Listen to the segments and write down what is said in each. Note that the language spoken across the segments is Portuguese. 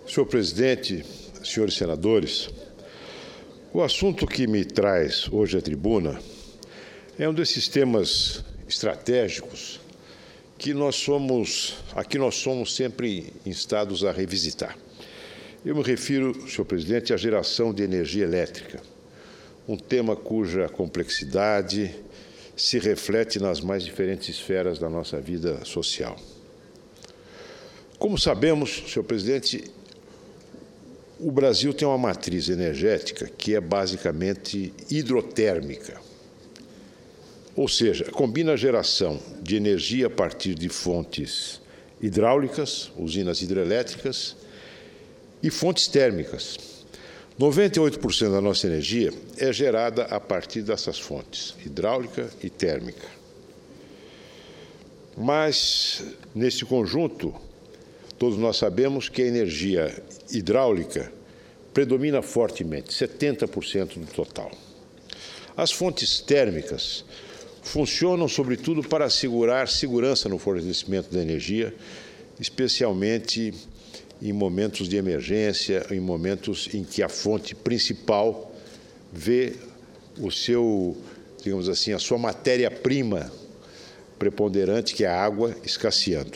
Senhor presidente, senhores senadores, o assunto que me traz hoje à tribuna é um desses temas estratégicos que nós somos sempre instados a revisitar. Eu me refiro, senhor presidente, à geração de energia elétrica, um tema cuja complexidade se reflete nas mais diferentes esferas da nossa vida social. Como sabemos, senhor presidente, o Brasil tem uma matriz energética que é basicamente hidrotérmica, ou seja, combina a geração de energia a partir de fontes hidráulicas, usinas hidrelétricas, e fontes térmicas. 98% da nossa energia é gerada a partir dessas fontes, hidráulica e térmica. Mas, nesse conjunto, todos nós sabemos que a energia hidráulica predomina fortemente, 70% do total. As fontes térmicas funcionam, sobretudo, para assegurar segurança no fornecimento da energia, especialmente em momentos de emergência, em momentos em que a fonte principal vê o seu, digamos assim, a sua matéria-prima preponderante, que é a água, escasseando.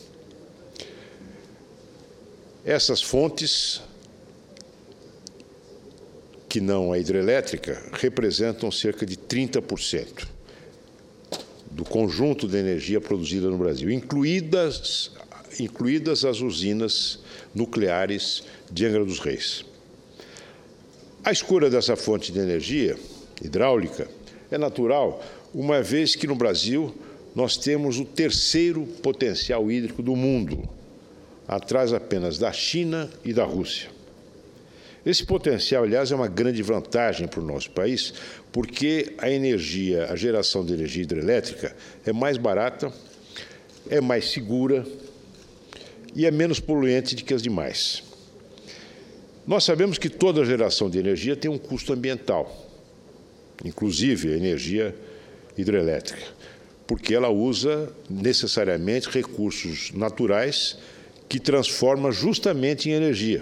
Essas fontes, que não a hidrelétrica, representam cerca de 30% do conjunto de energia produzida no Brasil, incluídas as usinas nucleares de Angra dos Reis. A escolha dessa fonte de energia hidráulica é natural, uma vez que no Brasil nós temos o terceiro potencial hídrico do mundo, atrás apenas da China e da Rússia. Esse potencial, aliás, é uma grande vantagem para o nosso país, porque a geração de energia hidrelétrica é mais barata, é mais segura e é menos poluente do que as demais. Nós sabemos que toda geração de energia tem um custo ambiental, inclusive a energia hidrelétrica, porque ela usa necessariamente recursos naturais que transforma justamente em energia.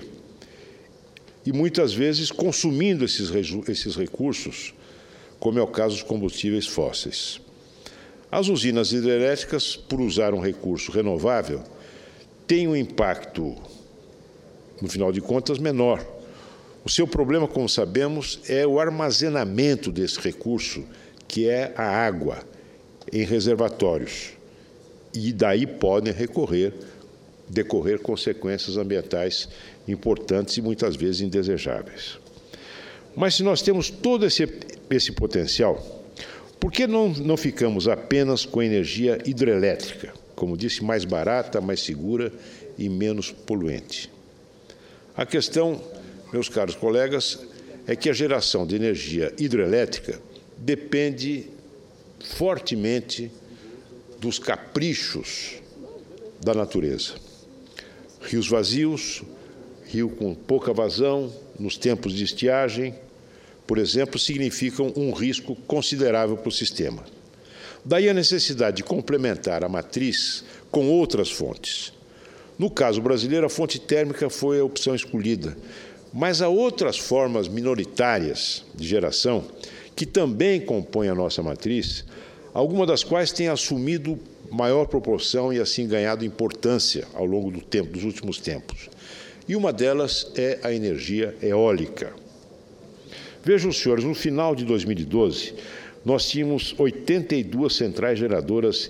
E muitas vezes consumindo esses recursos, como é o caso dos combustíveis fósseis. As usinas hidrelétricas, por usar um recurso renovável, têm um impacto, no final de contas, menor. O seu problema, como sabemos, é o armazenamento desse recurso, que é a água, em reservatórios. E daí podem decorrer consequências ambientais importantes e muitas vezes indesejáveis. Mas se nós temos todo esse potencial, por que não ficamos apenas com energia hidrelétrica, como disse, mais barata, mais segura e menos poluente? A questão, meus caros colegas, é que a geração de energia hidrelétrica depende fortemente dos caprichos da natureza. Rios vazios, rio com pouca vazão, nos tempos de estiagem, por exemplo, significam um risco considerável para o sistema. Daí a necessidade de complementar a matriz com outras fontes. No caso brasileiro, a fonte térmica foi a opção escolhida, mas há outras formas minoritárias de geração que também compõem a nossa matriz, algumas das quais têm assumido maior proporção e assim ganhado importância ao longo dos últimos tempos. E uma delas é a energia eólica. Vejam, senhores, no final de 2012, nós tínhamos 82 centrais geradoras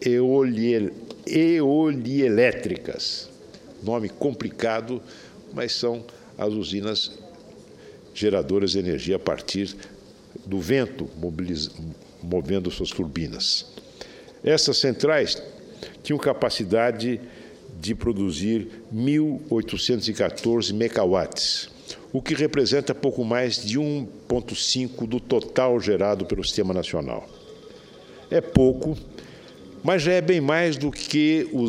eolielétricas. Nome complicado, mas são as usinas geradoras de energia a partir do vento, movendo suas turbinas. Essas centrais tinham capacidade de produzir 1.814 megawatts, o que representa pouco mais de 1,5% do total gerado pelo Sistema Nacional. É pouco, mas já é bem mais do que o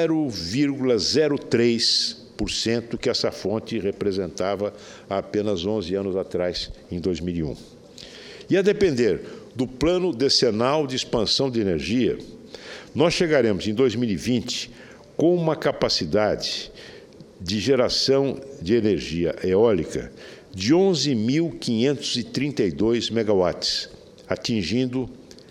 0,03% que essa fonte representava há apenas 11 anos atrás, em 2001. E a depender do Plano Decenal de Expansão de Energia, nós chegaremos em 2020 com uma capacidade de geração de energia eólica de 11.532 megawatts, atingindo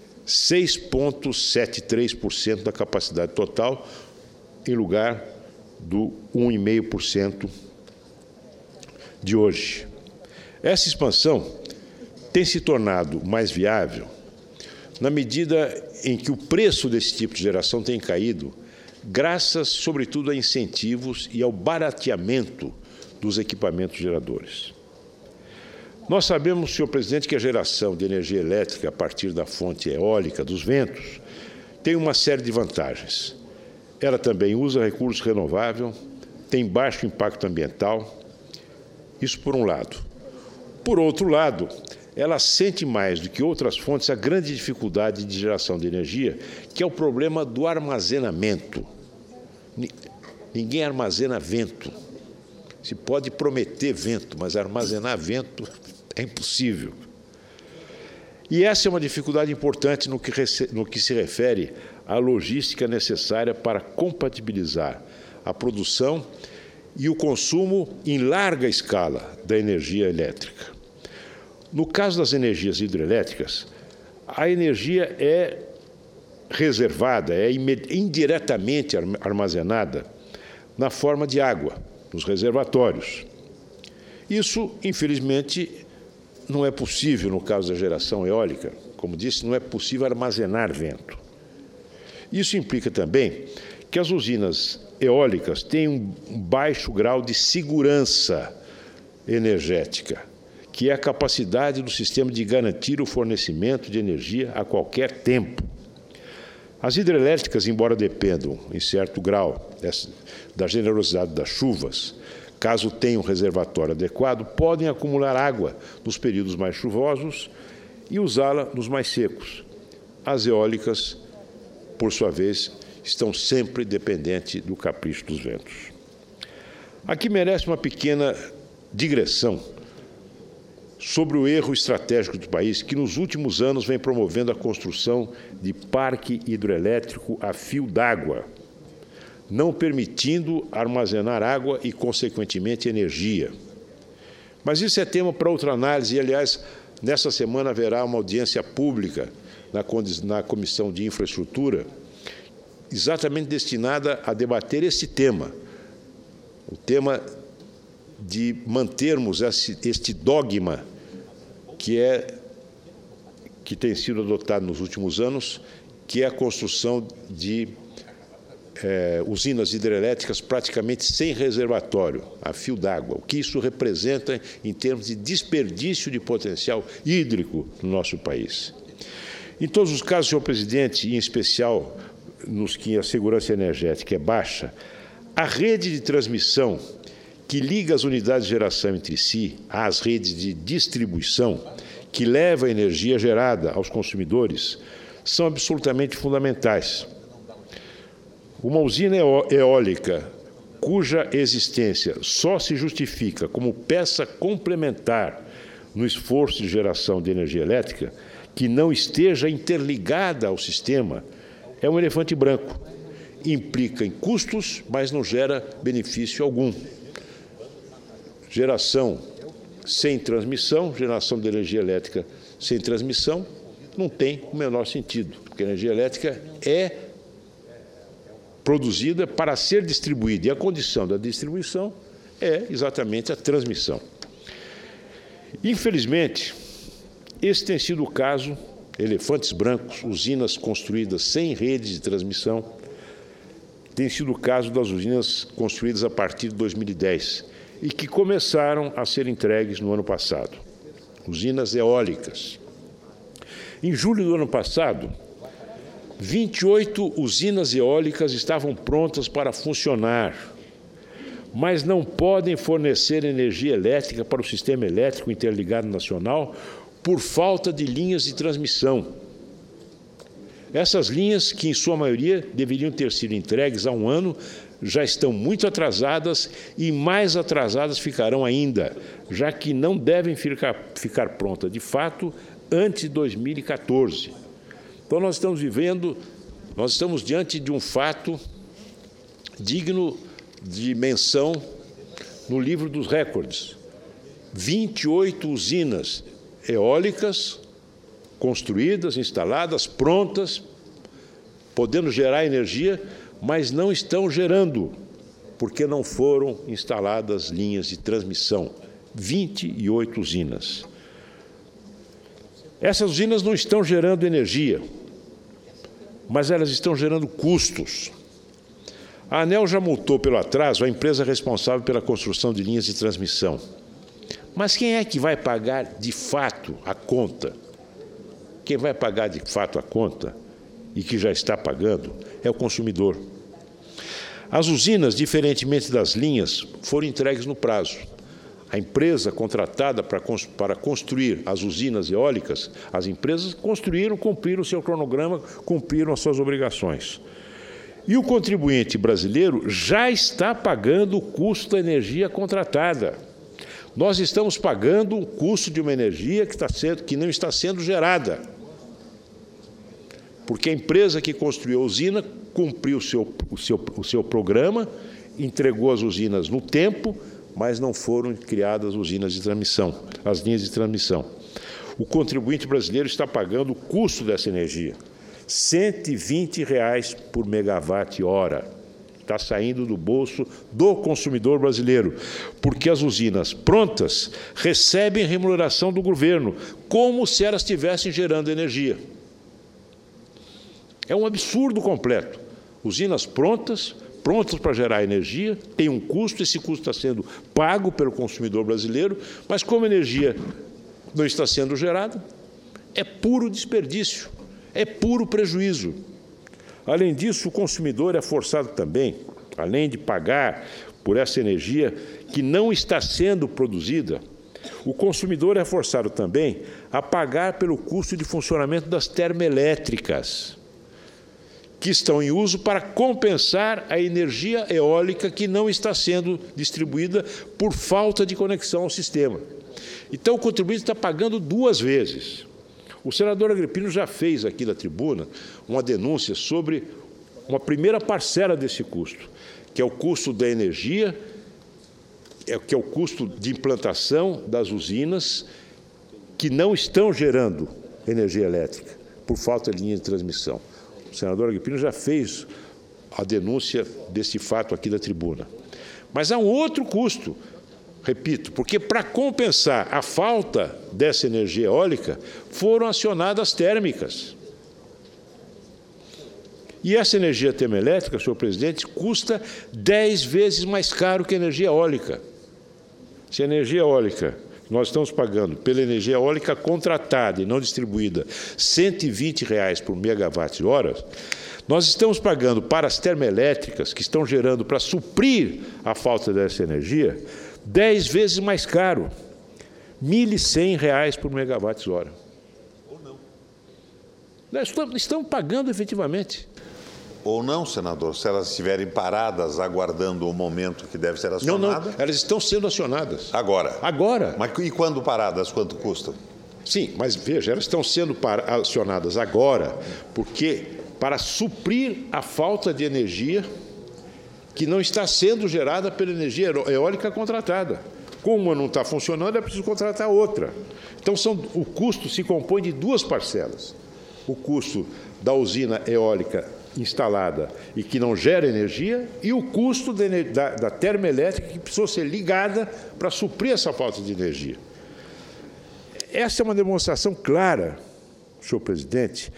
6,73% da capacidade total, em lugar do 1,5% de hoje. Essa expansão tem se tornado mais viável na medida em que o preço desse tipo de geração tem caído, graças, sobretudo, a incentivos e ao barateamento dos equipamentos geradores. Nós sabemos, senhor presidente, que a geração de energia elétrica a partir da fonte eólica, dos ventos, tem uma série de vantagens. Ela também usa recursos renováveis, tem baixo impacto ambiental, isso por um lado. Por outro lado, ela sente mais do que outras fontes a grande dificuldade de geração de energia, que é o problema do armazenamento. Ninguém armazena vento. Se pode prometer vento, mas armazenar vento é impossível. E essa é uma dificuldade importante no que se refere à logística necessária para compatibilizar a produção e o consumo em larga escala da energia elétrica. No caso das energias hidrelétricas, a energia é reservada, é indiretamente armazenada na forma de água, nos reservatórios. Isso, infelizmente, não é possível no caso da geração eólica. Como disse, não é possível armazenar vento. Isso implica também que as usinas eólicas têm um baixo grau de segurança energética, que é a capacidade do sistema de garantir o fornecimento de energia a qualquer tempo. As hidrelétricas, embora dependam, em certo grau, da generosidade das chuvas, caso tenham um reservatório adequado, podem acumular água nos períodos mais chuvosos e usá-la nos mais secos. As eólicas, por sua vez, estão sempre dependentes do capricho dos ventos. Aqui merece uma pequena digressão sobre o erro estratégico do país, que nos últimos anos vem promovendo a construção de parque hidroelétrico a fio d'água, não permitindo armazenar água e, consequentemente, energia. Mas isso é tema para outra análise e, aliás, nessa semana haverá uma audiência pública na Comissão de Infraestrutura, exatamente destinada a debater esse tema, o tema de mantermos este dogma que tem sido adotado nos últimos anos, que é a construção de usinas hidrelétricas praticamente sem reservatório, a fio d'água. O que isso representa em termos de desperdício de potencial hídrico no nosso país. Em todos os casos, senhor presidente, e em especial nos que a segurança energética é baixa, a rede de transmissão que liga as unidades de geração entre si às redes de distribuição, que leva a energia gerada aos consumidores, são absolutamente fundamentais. Uma usina eólica cuja existência só se justifica como peça complementar no esforço de geração de energia elétrica, que não esteja interligada ao sistema, é um elefante branco. Implica em custos, mas não gera benefício algum. Geração sem transmissão, geração de energia elétrica sem transmissão, não tem o menor sentido, porque a energia elétrica é produzida para ser distribuída, e a condição da distribuição é exatamente a transmissão. Infelizmente, esse tem sido o caso, elefantes brancos, usinas construídas sem redes de transmissão, tem sido o caso das usinas construídas a partir de 2010 e que começaram a ser entregues no ano passado, usinas eólicas. Em julho do ano passado, 28 usinas eólicas estavam prontas para funcionar, mas não podem fornecer energia elétrica para o sistema elétrico interligado nacional por falta de linhas de transmissão. Essas linhas, que em sua maioria deveriam ter sido entregues há um ano, já estão muito atrasadas e mais atrasadas ficarão ainda, já que não devem ficar prontas, de fato, antes de 2014. Então, nós estamos diante de um fato digno de menção no livro dos recordes. 28 usinas eólicas construídas, instaladas, prontas, podendo gerar energia, mas não estão gerando, porque não foram instaladas linhas de transmissão. 28 usinas. Essas usinas não estão gerando energia, mas elas estão gerando custos. A ANEEL já multou pelo atraso a empresa responsável pela construção de linhas de transmissão. Mas quem é que vai pagar de fato a conta? Quem vai pagar de fato a conta, e que já está pagando, é o consumidor. As usinas, diferentemente das linhas, foram entregues no prazo. A empresa contratada para construir as usinas eólicas, as empresas construíram, cumpriram o seu cronograma, cumpriram as suas obrigações. E o contribuinte brasileiro já está pagando o custo da energia contratada. Nós estamos pagando o custo de uma energia que não está sendo gerada. Porque a empresa que construiu a usina cumpriu o seu programa, entregou as usinas no tempo, mas não foram criadas usinas de transmissão, as linhas de transmissão. O contribuinte brasileiro está pagando o custo dessa energia, R$ 120 por megawatt-hora. Está saindo do bolso do consumidor brasileiro, porque as usinas prontas recebem remuneração do governo, como se elas estivessem gerando energia. É um absurdo completo. Usinas prontas para gerar energia, tem um custo, esse custo está sendo pago pelo consumidor brasileiro, mas como a energia não está sendo gerada, é puro desperdício, é puro prejuízo. Além disso, o consumidor é forçado também, além de pagar por essa energia que não está sendo produzida, o consumidor é forçado também a pagar pelo custo de funcionamento das termoelétricas, que estão em uso para compensar a energia eólica que não está sendo distribuída por falta de conexão ao sistema. Então, o contribuinte está pagando duas vezes. O senador Agripino já fez aqui na tribuna uma denúncia sobre uma primeira parcela desse custo, que é o custo da energia, que é o custo de implantação das usinas que não estão gerando energia elétrica por falta de linha de transmissão. O senador Agripino já fez a denúncia desse fato aqui da tribuna. Mas há um outro custo, repito, porque para compensar a falta dessa energia eólica, foram acionadas térmicas. E essa energia termoelétrica, senhor presidente, custa 10 vezes mais caro que a energia eólica. Se a energia eólica, nós estamos pagando pela energia eólica contratada e não distribuída R$ 120 por megawatt-hora, nós estamos pagando para as termoelétricas, que estão gerando para suprir a falta dessa energia, 10 vezes mais caro, R$ 1.100 por megawatt-hora. Ou não. Nós estamos pagando efetivamente. Ou não, senador, se elas estiverem paradas, aguardando o momento que deve ser acionada? Não, elas estão sendo acionadas. Agora? Agora. Mas e quando paradas, quanto custa? Sim, mas veja, elas estão sendo acionadas agora, porque para suprir a falta de energia que não está sendo gerada pela energia eólica contratada. Como uma não está funcionando, é preciso contratar outra. Então, o custo se compõe de duas parcelas. O custo da usina eólica instalada e que não gera energia, e o custo da termoelétrica que precisou ser ligada para suprir essa falta de energia. Essa é uma demonstração clara, senhor presidente,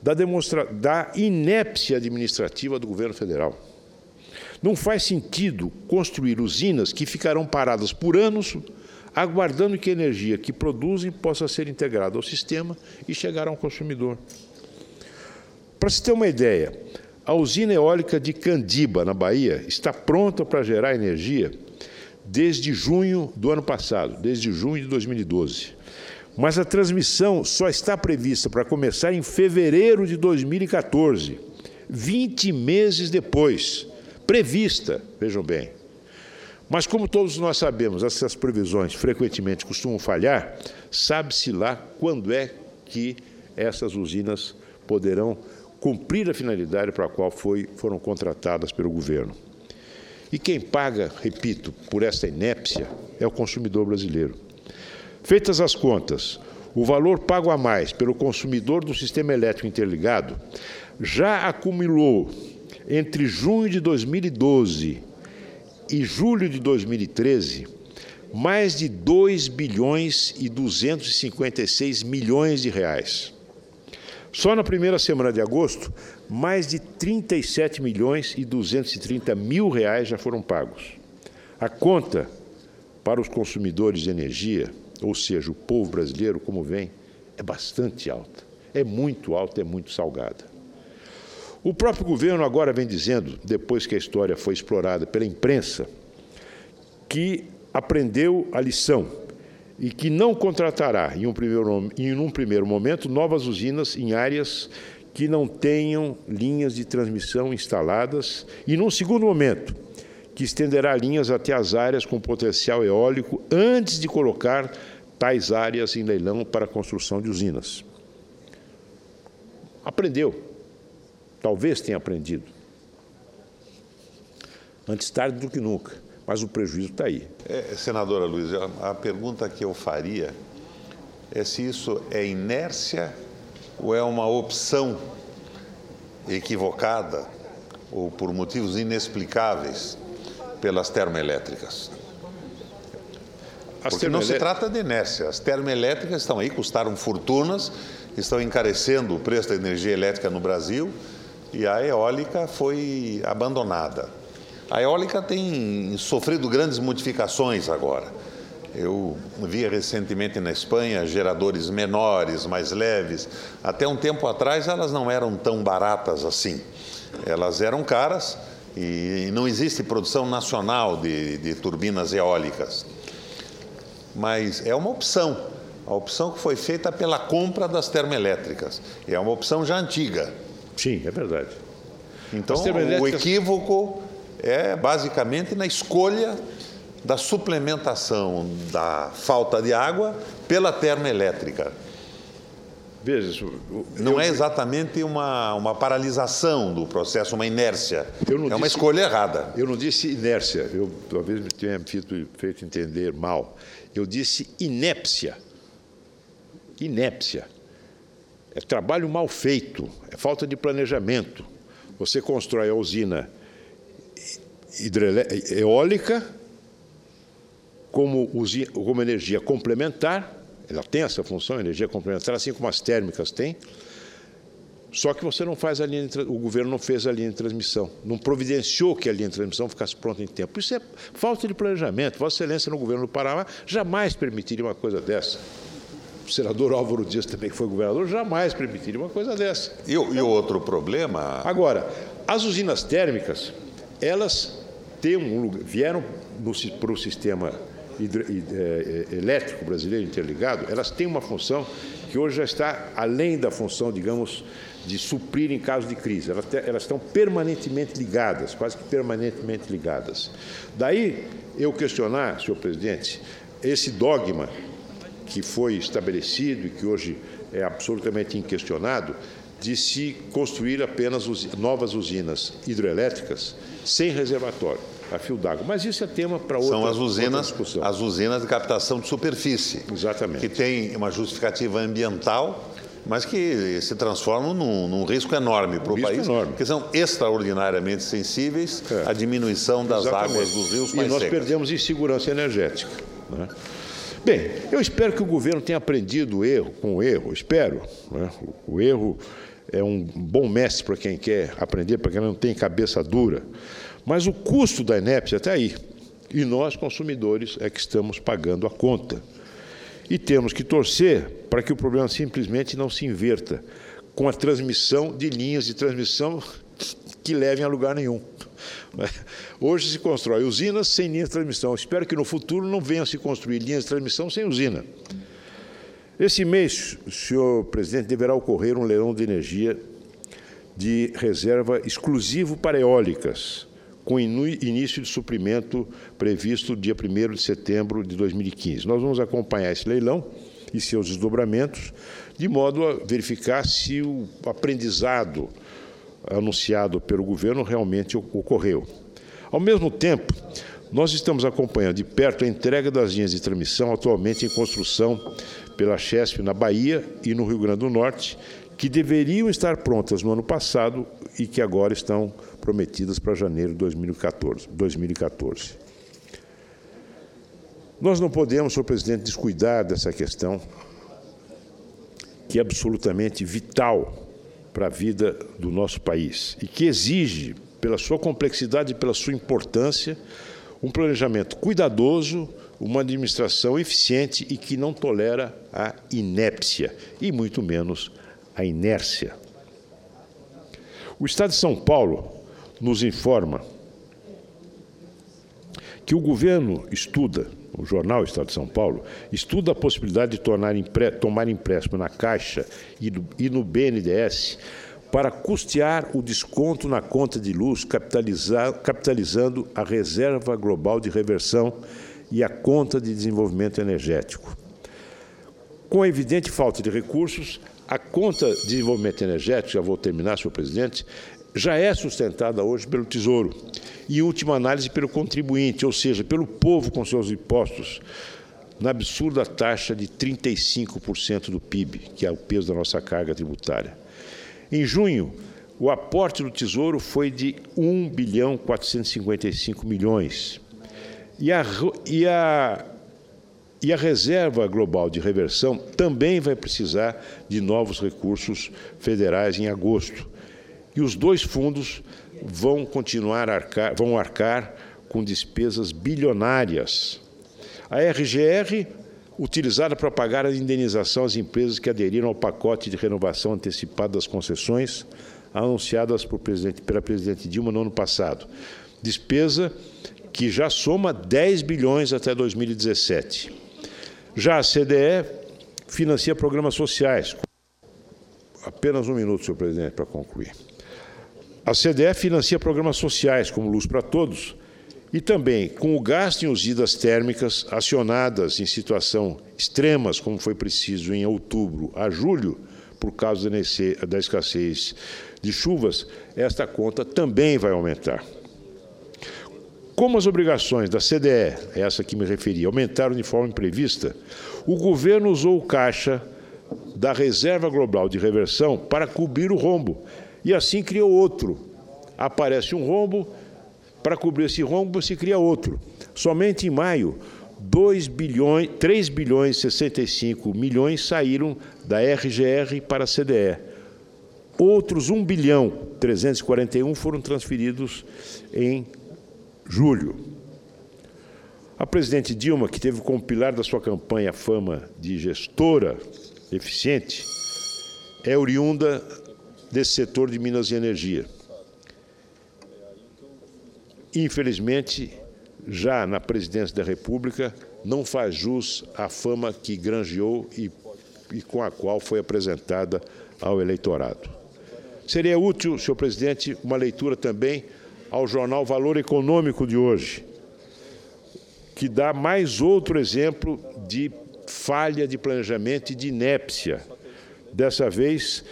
da inépcia administrativa do governo federal. Não faz sentido construir usinas que ficarão paradas por anos, aguardando que a energia que produzem possa ser integrada ao sistema e chegar ao consumidor. Para se ter uma ideia, a usina eólica de Candiba, na Bahia, está pronta para gerar energia desde junho do ano passado, desde junho de 2012. Mas a transmissão só está prevista para começar em fevereiro de 2014, 20 meses depois. Prevista, vejam bem. Mas, como todos nós sabemos, essas previsões frequentemente costumam falhar, sabe-se lá quando é que essas usinas poderão cumprir a finalidade para a qual foram contratadas pelo governo. E quem paga, repito, por esta inépcia é o consumidor brasileiro. Feitas as contas, o valor pago a mais pelo consumidor do sistema elétrico interligado já acumulou entre junho de 2012 e julho de 2013 mais de 2 bilhões e 256 milhões de reais. Só na primeira semana de agosto, mais de 37 milhões e 230 mil reais já foram pagos. A conta para os consumidores de energia, ou seja, o povo brasileiro, como vem, é bastante alta. É muito alta, é muito salgada. O próprio governo agora vem dizendo, depois que a história foi explorada pela imprensa, que aprendeu a lição e que não contratará, em um primeiro momento, novas usinas em áreas que não tenham linhas de transmissão instaladas e, num segundo momento, que estenderá linhas até as áreas com potencial eólico antes de colocar tais áreas em leilão para a construção de usinas. Aprendeu. Talvez tenha aprendido. Antes tarde do que nunca. Mas o prejuízo está aí. Senadora Luiza, a pergunta que eu faria é se isso é inércia ou é uma opção equivocada ou por motivos inexplicáveis pelas termoelétricas. Porque não se trata de inércia. As termoelétricas estão aí, custaram fortunas, estão encarecendo o preço da energia elétrica no Brasil e a eólica foi abandonada. A eólica tem sofrido grandes modificações agora. Eu vi recentemente na Espanha geradores menores, mais leves. Até um tempo atrás elas não eram tão baratas assim. Elas eram caras e não existe produção nacional de turbinas eólicas. Mas é uma opção. A opção que foi feita pela compra das termoelétricas. É uma opção já antiga. Sim, é verdade. Então, o equívoco é basicamente na escolha da suplementação da falta de água pela termoelétrica. Veja, não é exatamente uma paralisação do processo, uma inércia. É uma escolha errada. Eu não disse inércia, eu talvez me tenha feito entender mal. Eu disse inépcia. Inépcia. É trabalho mal feito, é falta de planejamento. Você constrói a usina eólica como energia complementar, ela tem essa função, energia complementar, assim como as térmicas têm, só que você não faz a linha o governo não fez a linha de transmissão, não providenciou que a linha de transmissão ficasse pronta em tempo. Isso é falta de planejamento. Vossa Excelência, no governo do Paraná, jamais permitiria uma coisa dessa. O senador Álvaro Dias, também que foi governador, jamais permitiria uma coisa dessa. E o outro problema... Agora, as usinas térmicas, elas vieram para o sistema elétrico brasileiro interligado, elas têm uma função que hoje já está além da função, digamos, de suprir em caso de crise. Elas estão permanentemente ligadas, quase que permanentemente ligadas. Daí eu questionar, senhor presidente, esse dogma que foi estabelecido e que hoje é absolutamente inquestionado, de se construir apenas novas usinas hidrelétricas sem reservatório, a fio d'água. Mas isso é tema para outra discussão. São as usinas de captação de superfície. Exatamente. Que tem uma justificativa ambiental, mas que se transformam num risco enorme para o país, porque são extraordinariamente sensíveis à diminuição das águas dos rios mais secas. E nós perdemos em segurança energética, né? Bem, eu espero que o governo tenha aprendido com o erro, espero, né? O erro é um bom mestre para quem quer aprender, para quem não tem cabeça dura. Mas o custo da inépcia está aí. E nós, consumidores, é que estamos pagando a conta. E temos que torcer para que o problema simplesmente não se inverta com a transmissão de linhas de transmissão que levem a lugar nenhum. Hoje se constrói usinas sem linhas de transmissão. Espero que no futuro não venham a se construir linhas de transmissão sem usina. Esse mês, senhor presidente, deverá ocorrer um leilão de energia de reserva exclusivo para eólicas, com início de suprimento previsto dia 1º de setembro de 2015. Nós vamos acompanhar esse leilão e seus desdobramentos, de modo a verificar se o aprendizado anunciado pelo governo realmente ocorreu. Ao mesmo tempo, nós estamos acompanhando de perto a entrega das linhas de transmissão atualmente em construção pela Chesf na Bahia e no Rio Grande do Norte, que deveriam estar prontas no ano passado e que agora estão prometidas para janeiro de 2014. Nós não podemos, senhor presidente, descuidar dessa questão, que é absolutamente vital para a vida do nosso país e que exige, pela sua complexidade e pela sua importância, um planejamento cuidadoso, uma administração eficiente e que não tolera a inépcia e muito menos a inércia. O Estado de São Paulo nos informa que o governo estuda, o jornal Estado de São Paulo, estuda a possibilidade de tomar empréstimo na Caixa e no BNDES para custear o desconto na conta de luz, capitalizando a Reserva Global de Reversão e a Conta de Desenvolvimento Energético. Com a evidente falta de recursos, a Conta de Desenvolvimento Energético, já vou terminar, senhor presidente, já é sustentada hoje pelo Tesouro e, em última análise, pelo contribuinte, ou seja, pelo povo com seus impostos, na absurda taxa de 35% do PIB, que é o peso da nossa carga tributária. Em junho, o aporte do Tesouro foi de 1.455 bilhões. E a Reserva Global de Reversão também vai precisar de novos recursos federais em agosto. E os dois fundos vão arcar com despesas bilionárias. A RGR, utilizada para pagar a indenização às empresas que aderiram ao pacote de renovação antecipada das concessões anunciadas pela presidente Dilma no ano passado. Despesa que já soma 10 bilhões até 2017. Já a CDE financia programas sociais. Apenas um minuto, senhor presidente, para concluir. A CDE financia programas sociais, como Luz para Todos, e também com o gasto em usinas térmicas acionadas em situação extremas, como foi preciso em outubro a julho, por causa da escassez de chuvas, esta conta também vai aumentar. Como as obrigações da CDE, essa que me referi, aumentaram de forma imprevista, o governo usou o caixa da Reserva Global de Reversão para cobrir o rombo, e assim criou outro. Aparece um rombo, para cobrir esse rombo se cria outro. Somente em maio, 3 bilhões e 65 milhões saíram da RGR para a CDE. Outros 1 bilhão 341 foram transferidos em julho. A presidente Dilma, que teve como pilar da sua campanha a fama de gestora eficiente, é oriunda desse setor de Minas e Energia. Infelizmente, já na presidência da República, não faz jus à fama que granjeou e com a qual foi apresentada ao eleitorado. Seria útil, senhor presidente, uma leitura também ao jornal Valor Econômico de hoje, que dá mais outro exemplo de falha de planejamento e de inépcia, dessa vez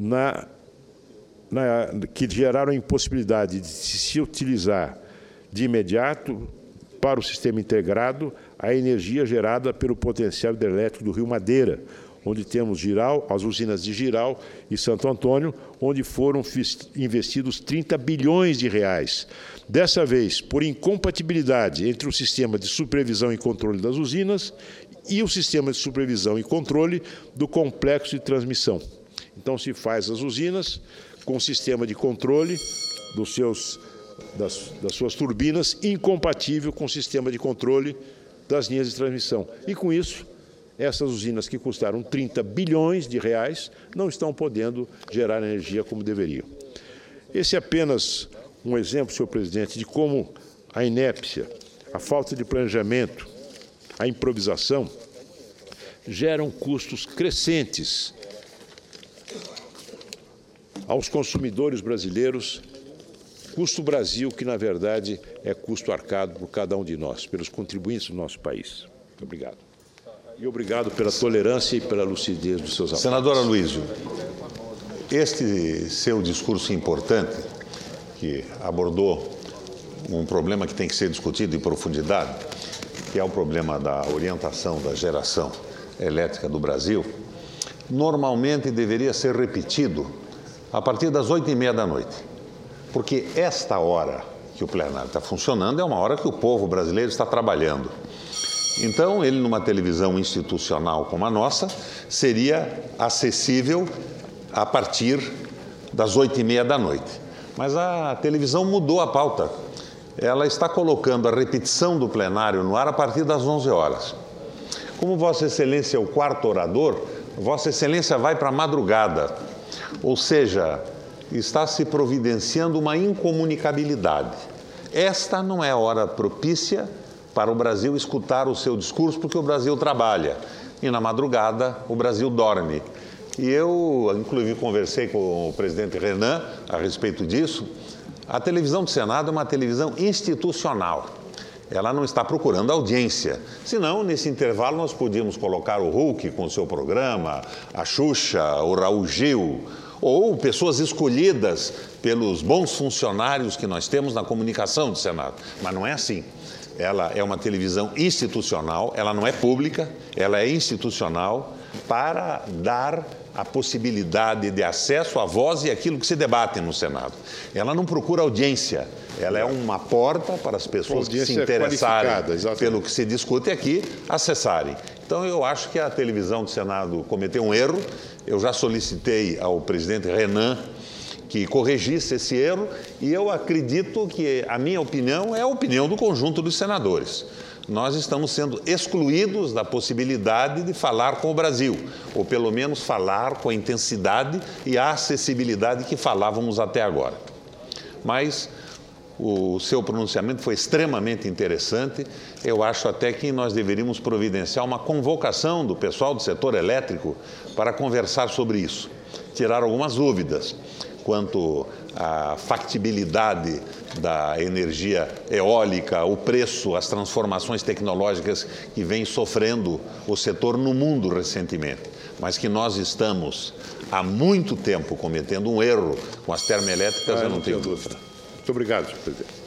que geraram a impossibilidade de se utilizar de imediato para o sistema integrado a energia gerada pelo potencial hidrelétrico do Rio Madeira, onde temos Jirau, as usinas de Jirau e Santo Antônio, onde foram investidos 30 bilhões de reais. Dessa vez, por incompatibilidade entre o sistema de supervisão e controle das usinas e o sistema de supervisão e controle do complexo de transmissão. Então, se faz as usinas com sistema de controle das suas turbinas incompatível com o sistema de controle das linhas de transmissão. E, com isso, essas usinas que custaram 30 bilhões de reais não estão podendo gerar energia como deveriam. Esse é apenas um exemplo, senhor presidente, de como a inépcia, a falta de planejamento, a improvisação geram custos crescentes aos consumidores brasileiros, custo Brasil que, na verdade, é custo arcado por cada um de nós, pelos contribuintes do nosso país. Muito obrigado. E obrigado pela tolerância e pela lucidez dos seus apoios. Senador Aloysio, este seu discurso importante, que abordou um problema que tem que ser discutido em profundidade, que é o problema da orientação da geração elétrica do Brasil, normalmente deveria ser repetido a partir das 8h30 da noite. Porque esta hora que o plenário está funcionando é uma hora que o povo brasileiro está trabalhando. Então, ele numa televisão institucional como a nossa, seria acessível a partir das 8h30 da noite. Mas a televisão mudou a pauta. Ela está colocando a repetição do plenário no ar a partir das 11 horas. Como Vossa Excelência é o quarto orador, Vossa Excelência vai para a madrugada. Ou seja, está se providenciando uma incomunicabilidade. Esta não é a hora propícia para o Brasil escutar o seu discurso, porque o Brasil trabalha. E na madrugada o Brasil dorme. E eu, inclusive, conversei com o presidente Renan a respeito disso. A televisão do Senado é uma televisão institucional. Ela não está procurando audiência. Senão, nesse intervalo, nós podíamos colocar o Hulk com o seu programa, a Xuxa, o Raul Gil, ou pessoas escolhidas pelos bons funcionários que nós temos na comunicação do Senado. Mas não é assim. Ela é uma televisão institucional, ela não é pública, ela é institucional para dar a possibilidade de acesso à voz e àquilo que se debate no Senado. Ela não procura audiência, ela é uma porta para as pessoas que se interessarem pelo que se discute aqui, acessarem. Então, eu acho que a televisão do Senado cometeu um erro. Eu já solicitei ao presidente Renan que corrigisse esse erro, e eu acredito que a minha opinião é a opinião do conjunto dos senadores. Nós estamos sendo excluídos da possibilidade de falar com o Brasil, ou pelo menos falar com a intensidade e a acessibilidade que falávamos até agora. Mas o seu pronunciamento foi extremamente interessante. Eu acho até que nós deveríamos providenciar uma convocação do pessoal do setor elétrico para conversar sobre isso, tirar algumas dúvidas quanto à factibilidade da energia eólica, o preço, as transformações tecnológicas que vem sofrendo o setor no mundo recentemente, mas que nós estamos há muito tempo cometendo um erro com as termoelétricas, eu não tenho dúvida. Muito obrigado, senhor presidente.